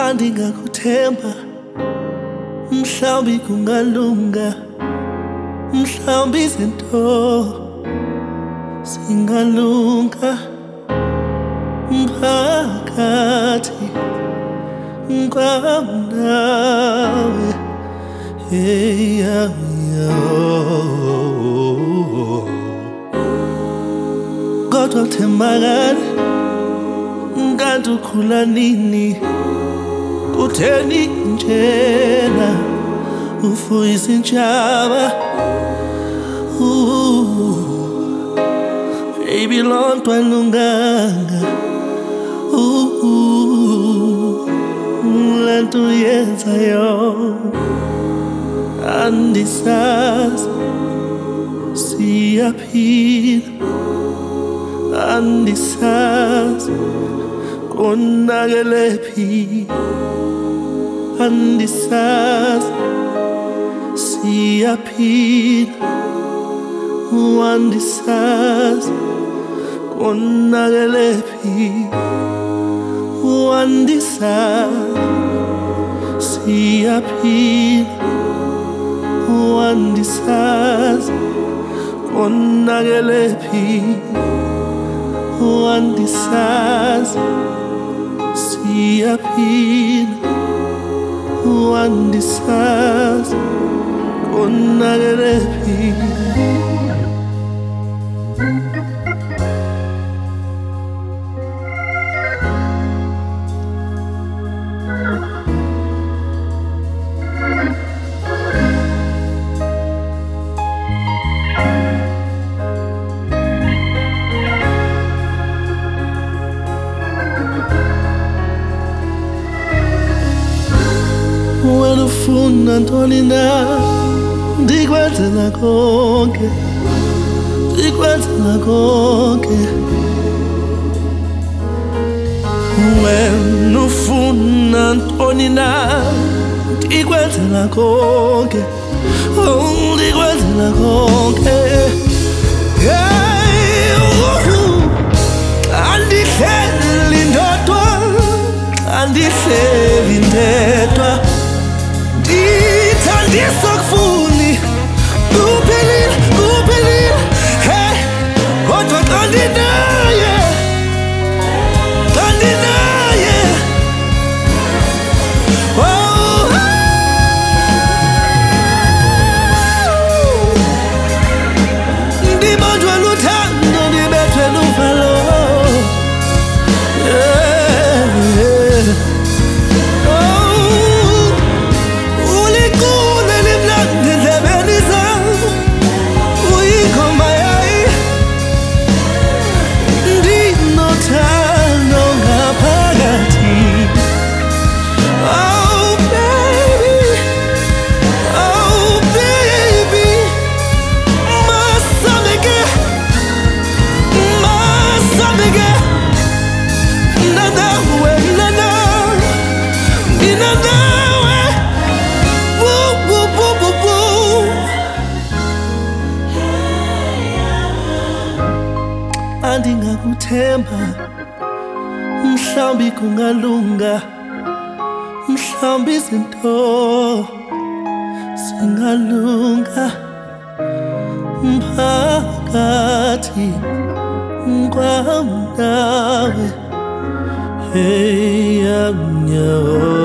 andingakuthemba, mhlawumbi kungalunga, mhlawumbi izinto zingalunga phakathi kwami nawe. Hey, kodwa uthembakala, kanti ukhula nini? Kutheni njena ufuya izintshaba? Baby, lonto alunganga, lento yenzayo andisazi, siyaphila andisazi, konakelephi andisazi, siyaphila andisazi, konakelephi andisazi, siyaphila andisazi, konakelephi andisazi, siyaphila andisazi, konakelephi. Wena ufuna ntoni na? Ndikwenzela konke, ndikwenzela konke. Wena ufuna ntoni na? Ndikwenzela konke, ndikwenzela konke. Andihleli ndodwa, andihleli ndedwa, ndithandisokufuni kuphelile, kuphelile. Hey, kodwa xa ndinaye, xa ndinaye, ndibanjwe luthando, ndibethwe luvalo. Andingakuthemba, mhlawumbi kungalunga, mhlawumbi izinto zingalunga phakathi kwami nawe. Hey,